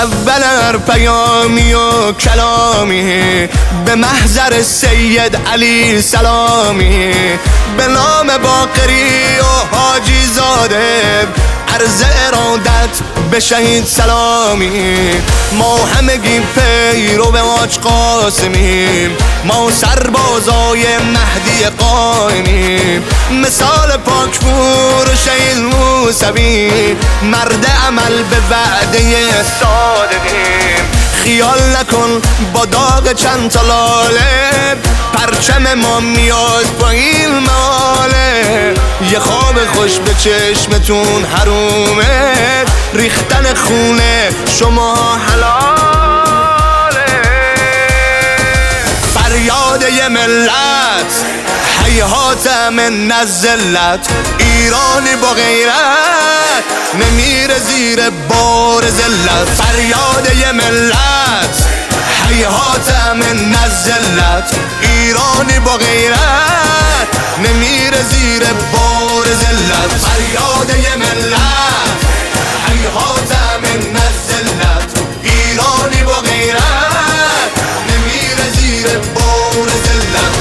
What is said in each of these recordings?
اول هر پیامی و کلامی به محضر سید علی سلامی، به نام باقری و حاجی زاده عرض ارادت به شهید سلامی. ما همگی پیرو به حاج قاسمیم، ما سربازای مهدی قائمیم، مثال پاکپور و شهید موسوی، مرد عمل به وعده صادقیم. خیال نکن با داغ چند تا لاله، پرچم ما میاد با این ماله. یه خواب خوش به چشمتون حرومه، ریختن خونه شما حلاله. فریاد یه ملت هیهات من الذلت، ایرانی با غیرت نمیره زیر بار ذلت. فریاد یه ملت هیهات من الذلت، ایرانی با غیرت نمیره زیر بار ذلت. فریاد یه ملت هیهات من الذلت، ایرانی با غیرت نمیره زیر بار ذلت.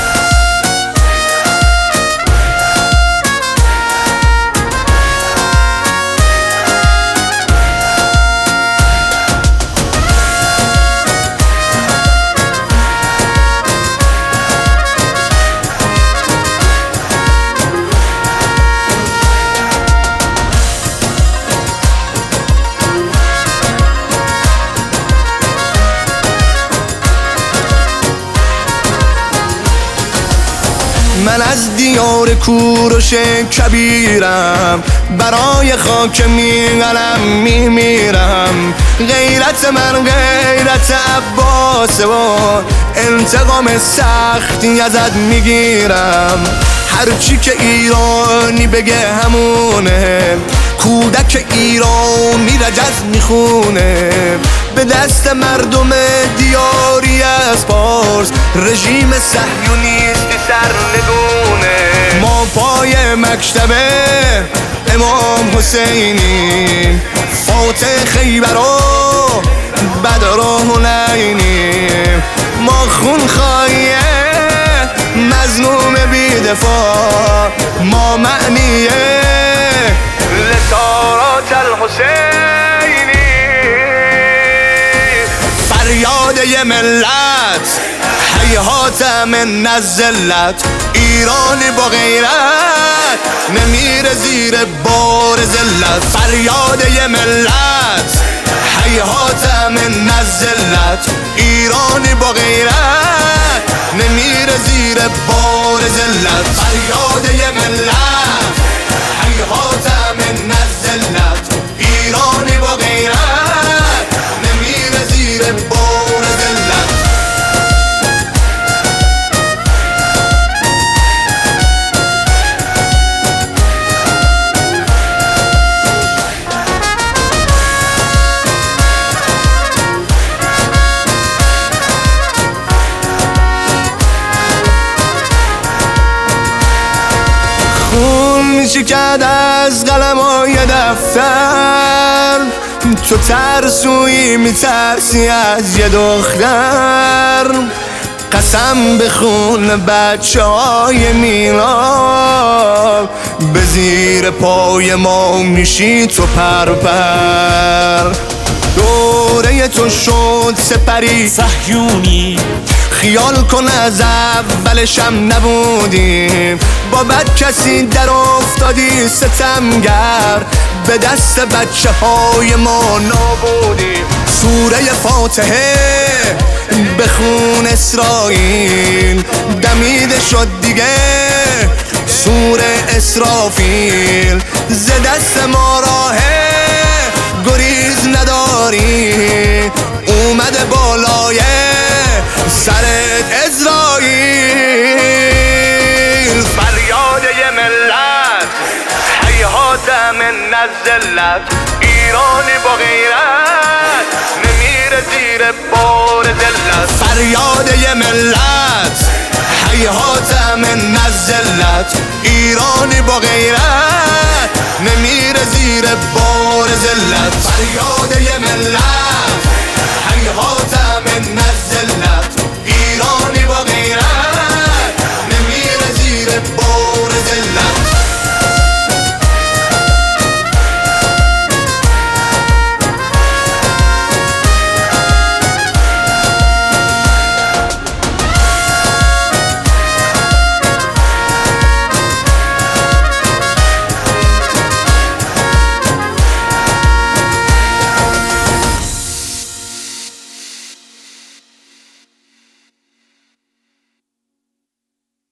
من از دیار کوروش کبیرم، برای خاک میغلم میمیرم. غیرت من غیرت عباسه و انتقام سختی ازت میگیرم. هرچی که ایرانی بگه همونه، کودک ایرانی رجز میخونه. به دست مردم دیاری از پارس رژیم صهیونیستی سرنگونه. ما پای مکتب امام حسینی، فاتح خیبر و بدر و حنینی. ما خونخواهی مظلوم بی‌دفاع، ما معنی لسارات الحسینی. فریاد یه ملت هیهات من الذلت، ایرانی با غیرت نمیره زیر بار ذلت. فریاد یه ملت هیهات من الذلت، ایرانی با غیرت نمیره زیر بار ذلت. فریاد یه ملت هیهات من الذلت، ایرانی با غیرت نمیره زیر بار ذلت. خون میچکد از قلمای دفتر، تو ترسویی میترسی از یه دختر. قسم به خون بچه های میلاد، به زیر پای ما میشی تو پرپر. دوره تو شد سپری صهیونی، خیال کن از اولشم نبودیم. با بد کسی در افتادی ستمگر، به دست بچه های ما نابودیم. سوره فاتحه بخون اسرائیل، دمیده شد دیگه سوره اسرافیل. ز دست ما راه گریز نداری، اومده بالای سرت ازرائیل. فریاد یه ملت هیهات من الذلت، ایرانی با غیرت نمیره زیر بار ذلت. فریاد یه ملت هیهات من الذلت، ایرانی با غیرت نمیره زیر بار ذلت. فریاد یه ملت، هیهات